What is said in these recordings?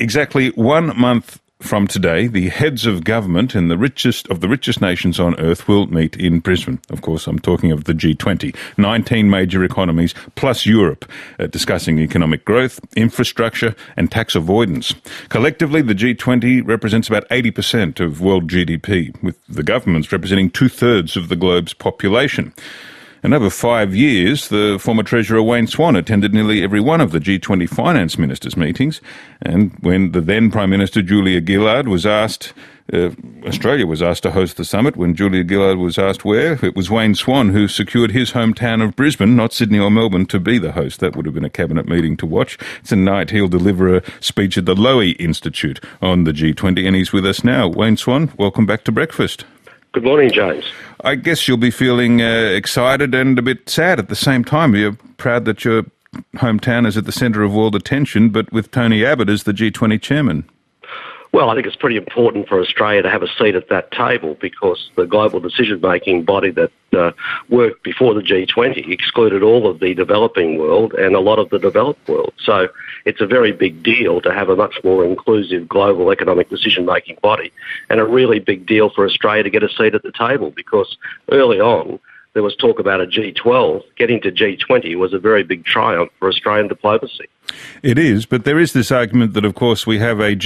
Exactly 1 month from today, the heads of government in the richest nations on earth will meet in Brisbane. Of course, I'm talking of the G20, 19 major economies plus Europe, discussing economic growth, infrastructure and tax avoidance. Collectively, the G20 represents about 80% of world GDP, with the governments representing 2/3 of the globe's population. And over 5 years, the former Treasurer Wayne Swan attended nearly every one of the G20 finance ministers' meetings. And when the then Prime Minister Julia Gillard was asked, Australia was asked to host the summit, when Julia Gillard was asked where, it was Wayne Swan who secured his hometown of Brisbane, not Sydney or Melbourne, to be the host. That would have been a cabinet meeting to watch. Tonight he'll deliver a speech at the Lowy Institute on the G20, and he's with us now. Wayne Swan, welcome back to breakfast. Good morning, James. I guess you'll be feeling excited and a bit sad at the same time. You're proud that your hometown is at the centre of world attention, but with Tony Abbott as the G20 chairman. Well, I think it's pretty important for Australia to have a seat at that table, because the global decision-making body that worked before the G20 excluded all of the developing world and a lot of the developed world. So it's a very big deal to have a much more inclusive global economic decision-making body, and a really big deal for Australia to get a seat at the table, because early on there was talk about a G12. Getting to G20 was a very big triumph for Australian diplomacy. It is, but there is this argument that, of course, we have a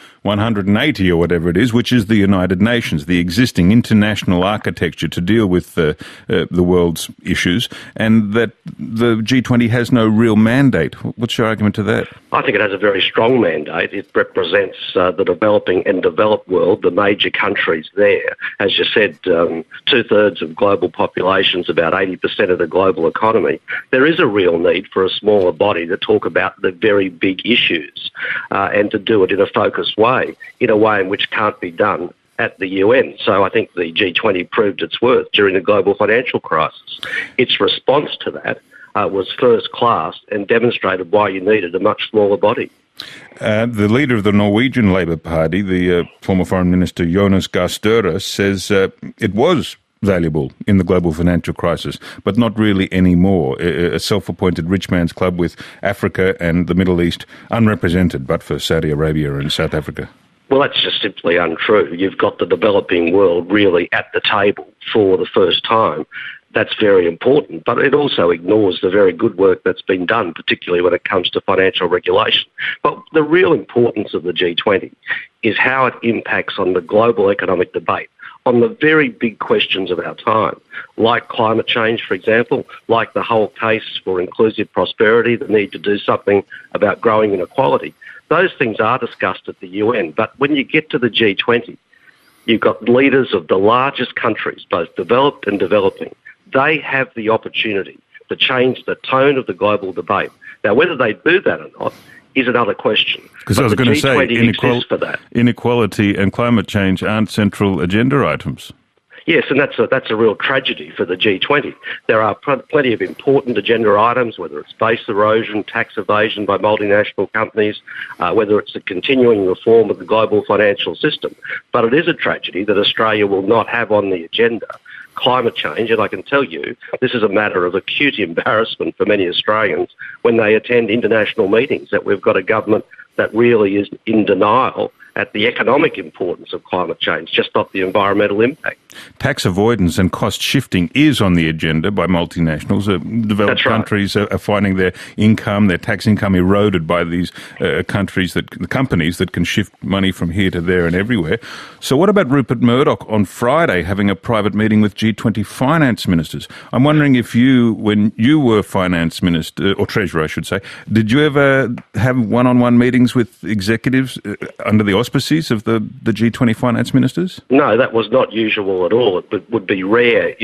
G180 or whatever it is, which is the United Nations, the existing international architecture to deal with the world's issues, and that the G20 has no real mandate. What's your argument to that? I think it has a very strong mandate. It represents the developing and developed world, the major countries there. As you said, 2/3 of global populations, about 80% of the global economy. There is a real need for a smaller body to talk about the very big issues and to do it in a focused way, in a way in which can't be done at the UN. So I think the G20 proved its worth during the global financial crisis. Its response to that was first class and demonstrated why you needed a much smaller body. The leader of the Norwegian Labour Party, the former Foreign Minister Jonas Gahr Støre, says it was valuable in the global financial crisis, but not really anymore. A self-appointed rich man's club with Africa and the Middle East unrepresented, but for Saudi Arabia and South Africa. Well, that's just simply untrue. You've got the developing world really at the table for the first time. That's very important, but it also ignores the very good work that's been done, particularly when it comes to financial regulation. But the real importance of the G20 is how it impacts on the global economic debate, on the very big questions of our time, like climate change, for example, like the whole case for inclusive prosperity, the need to do something about growing inequality. Those things are discussed at the UN, but when you get to the G20, you've got leaders of the largest countries, both developed and developing. They have the opportunity to change the tone of the global debate. Now, whether they do that or not is another question. Because I was going to say, inequality and climate change aren't central agenda items. Yes, and that's a real tragedy for the G20. There are plenty of important agenda items, whether it's base erosion, tax evasion by multinational companies, whether it's the continuing reform of the global financial system. But it is a tragedy that Australia will not have on the agenda climate change, and I can tell you this is a matter of acute embarrassment for many Australians when they attend international meetings, that we've got a government that really is in denial at the economic importance of climate change, just not the environmental impact. Tax avoidance and cost shifting is on the agenda by multinationals. Developed countries are finding their income, their tax income eroded by these companies that can shift money from here to there and everywhere. So what about Rupert Murdoch on Friday having a private meeting with G20 finance ministers? I'm wondering if you, when you were finance minister, or treasurer I should say, did you ever have one-on-one meetings with executives under the auspices of the G20 finance ministers? No, that was not usual at all. It would be rare,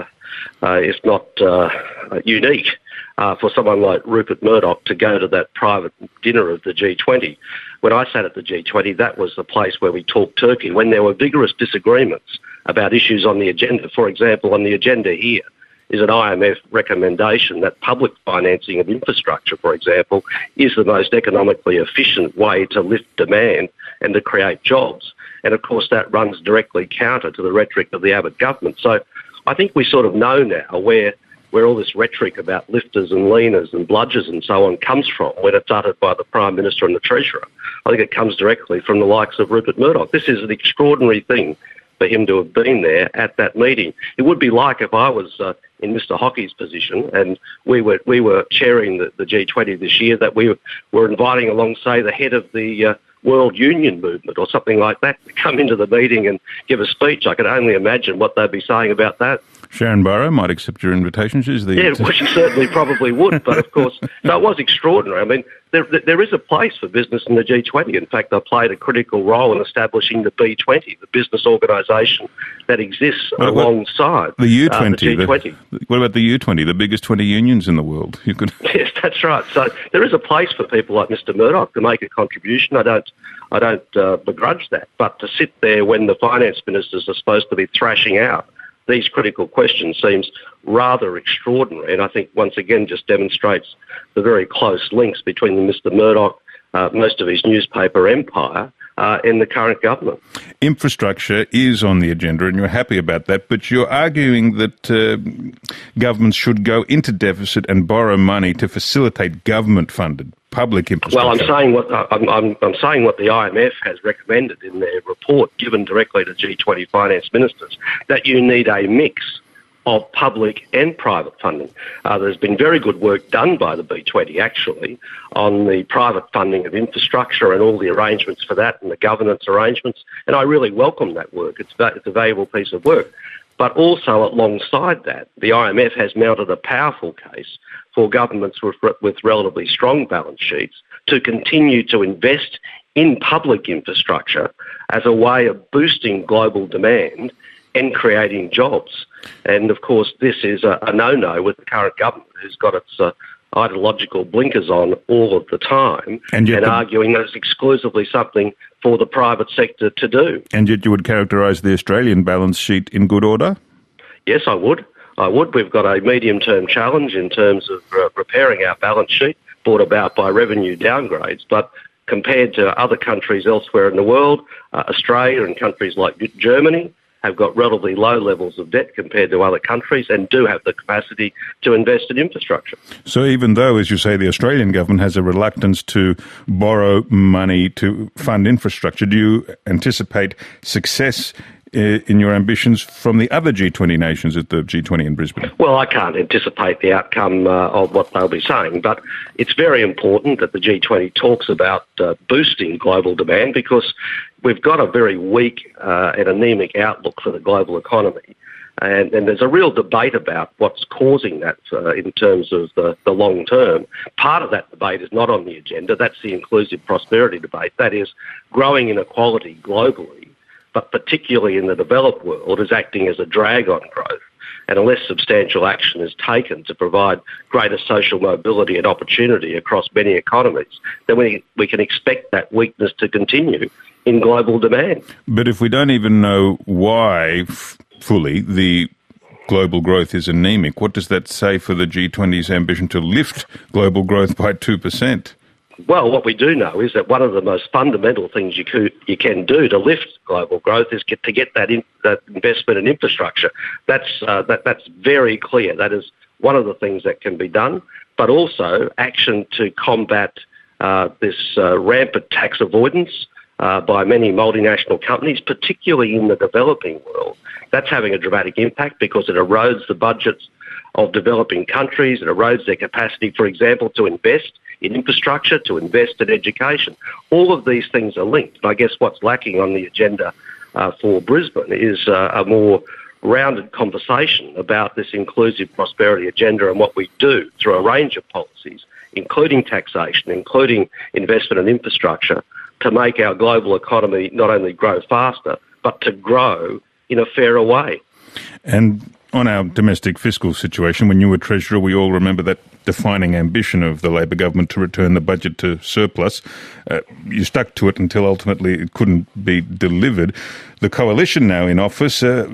if not unique, for someone like Rupert Murdoch to go to that private dinner of the G20. When I sat at the G20, that was the place where we talked Turkey, when there were vigorous disagreements about issues on the agenda. For example, on the agenda here is an IMF recommendation that public financing of infrastructure, for example, is the most economically efficient way to lift demand and to create jobs. And of course that runs directly counter to the rhetoric of the Abbott government. So I think we sort of know now where where all this rhetoric about lifters and leaners and bludgers and so on comes from when it's uttered by the Prime Minister and the Treasurer. I think it comes directly from the likes of Rupert Murdoch. This is an extraordinary thing for him to have been there at that meeting. It would be like if I was in Mr Hockey's position and we were chairing the G20 this year, that we were inviting along, say, the head of the World Union Movement or something like that to come into the meeting and give a speech. I could only imagine what they'd be saying about that. Sharon Burrow might accept your invitation. Yeah, well, she certainly probably would. But of course, so it was extraordinary. I mean, there is a place for business in the G20. In fact, I played a critical role in establishing the B20, the business organisation that exists alongside the U20. The G20. What about the U20, the biggest 20 unions in the world? You could. Yes, that's right. So there is a place for people like Mr Murdoch to make a contribution. I don't begrudge that. But to sit there when the finance ministers are supposed to be thrashing out these critical questions seems rather extraordinary, and I think once again just demonstrates the very close links between Mr Murdoch, most of his newspaper empire, and the current government. Infrastructure is on the agenda, and you're happy about that, but you're arguing that governments should go into deficit and borrow money to facilitate government-funded public infrastructure. Well, I'm saying what the IMF has recommended in their report given directly to G20 finance ministers, that you need a mix of public and private funding. There's been very good work done by the B20, actually, on the private funding of infrastructure and all the arrangements for that and the governance arrangements, and I really welcome that work. It's a valuable piece of work. But also alongside that, the IMF has mounted a powerful case for governments with relatively strong balance sheets to continue to invest in public infrastructure as a way of boosting global demand and creating jobs. And of course, this is a no-no with the current government, who's got its ideological blinkers on all of the time and arguing that it's exclusively something for the private sector to do. And yet you would characterise the Australian balance sheet in good order? Yes, I would. We've got a medium-term challenge in terms of repairing our balance sheet, brought about by revenue downgrades. But compared to other countries elsewhere in the world, Australia and countries like Germany have got relatively low levels of debt compared to other countries and do have the capacity to invest in infrastructure. So even though, as you say, the Australian government has a reluctance to borrow money to fund infrastructure, do you anticipate success in your ambitions from the other G20 nations at the G20 in Brisbane? Well, I can't anticipate the outcome of what they'll be saying, but it's very important that the G20 talks about boosting global demand, because we've got a very weak and anemic outlook for the global economy. And there's a real debate about what's causing that in terms of the long term. Part of that debate is not on the agenda. That's the inclusive prosperity debate. That is, growing inequality globally, but particularly in the developed world, is acting as a drag on growth. And unless substantial action is taken to provide greater social mobility and opportunity across many economies, then we can expect that weakness to continue in global demand. But if we don't even know why fully the global growth is anemic, what does that say for the G20's ambition to lift global growth by 2%? Well, what we do know is that one of the most fundamental things you can do to lift global growth is to get that investment in infrastructure. That's very clear. That is one of the things that can be done, but also action to combat this rampant tax avoidance by many multinational companies, particularly in the developing world. That's having a dramatic impact because it erodes the budgets of developing countries. It erodes their capacity, for example, to invest in infrastructure, to invest in education. All of these things are linked. And I guess what's lacking on the agenda for Brisbane is a more rounded conversation about this inclusive prosperity agenda and what we do through a range of policies, including taxation, including investment in infrastructure, to make our global economy not only grow faster, but to grow in a fairer way. And on our domestic fiscal situation, when you were Treasurer, we all remember that defining ambition of the Labor government to return the budget to surplus. You stuck to it until ultimately it couldn't be delivered. The coalition now in office, they're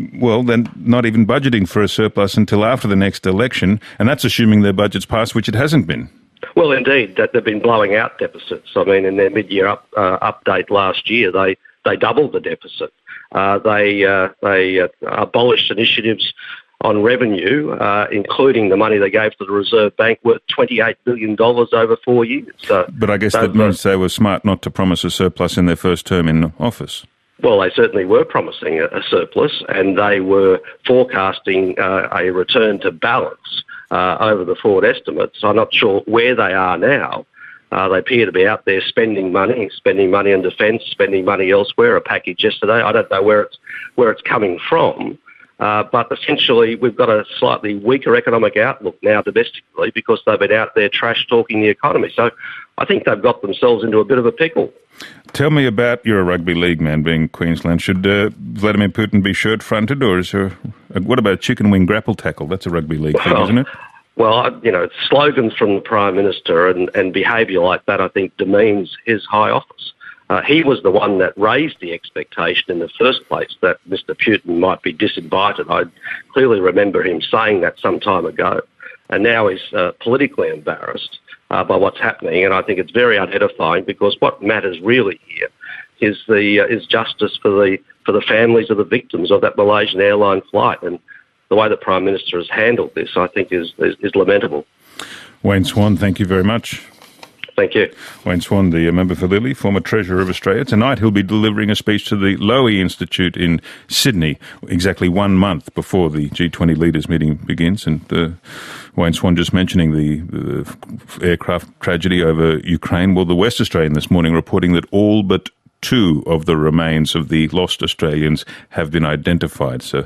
not even budgeting for a surplus until after the next election, and that's assuming their budget's passed, which it hasn't been. Well, indeed, that they've been blowing out deficits. I mean, in their mid-year update last year, they doubled the deficit. They abolished initiatives on revenue, including the money they gave to the Reserve Bank, worth $28 billion over 4 years. But I guess that means they were smart not to promise a surplus in their first term in office. Well, they certainly were promising a surplus, and they were forecasting a return to balance over the forward estimates. I'm not sure where they are now. They appear to be out there spending money on defence, spending money elsewhere. A package yesterday, I don't know where it's coming from. But essentially, we've got a slightly weaker economic outlook now domestically because they've been out there trash-talking the economy. So I think they've got themselves into a bit of a pickle. Tell me about, you're a rugby league man being Queensland. Should Vladimir Putin be shirt-fronted, or is there, what about chicken wing grapple tackle? That's a rugby league thing, isn't it? Well, slogans from the Prime Minister and behaviour like that, I think, demeans his high office. He was the one that raised the expectation in the first place that Mr. Putin might be disinvited. I clearly remember him saying that some time ago. And now he's politically embarrassed by what's happening. And I think it's very unedifying, because what matters really here is justice for the families of the victims of that Malaysian airline flight. And the way the Prime Minister has handled this, I think, is lamentable. Wayne Swan, thank you very much. Thank you. Wayne Swan, the member for Lilly, former Treasurer of Australia. Tonight he'll be delivering a speech to the Lowy Institute in Sydney, exactly 1 month before the G20 leaders meeting begins. And Wayne Swan just mentioning the aircraft tragedy over Ukraine. Well, the West Australian this morning reporting that all but 2 of the remains of the lost Australians have been identified. So